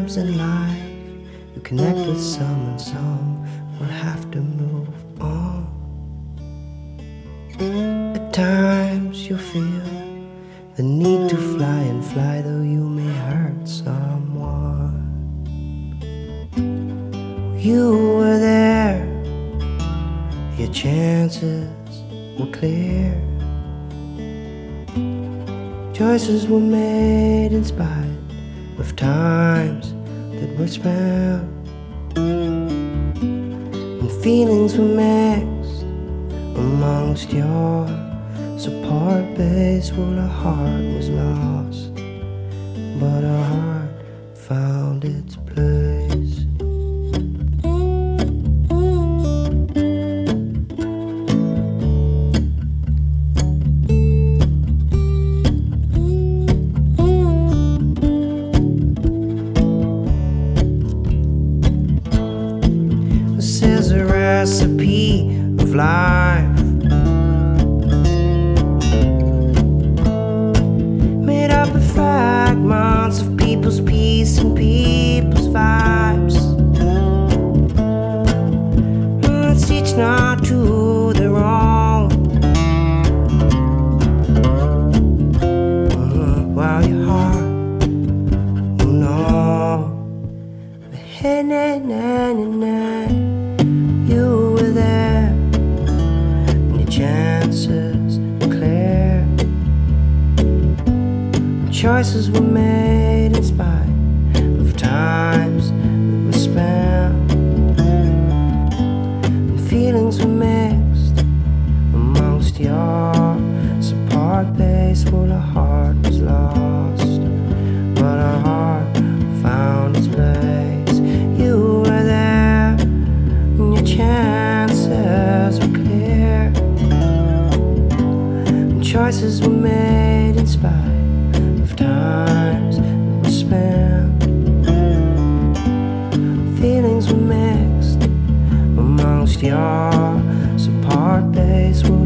Sometimes in life you connect with some and some will have to move on. At times you feel the need to fly and fly, though you may hurt someone. You were there, your chances were clear. Choices were made in spite of times that were spent, and feelings were mixed amongst your support base. Well, a heart was lost, but a heart found its place. This is a recipe of life, made up of fragments of people's peace and people's vibes. Let's teach not to their own, while your heart will know. But hey, nah, nah, nah, nah. You were there, and your chances were clear. Choices were made in spite of times that were spent, and feelings were mixed amongst your support base. Well, a heart was lost, but a heart found its place. You were there, and your chances were clear, and choices were made in spite of times that were spent. Feelings were mixed amongst your support base.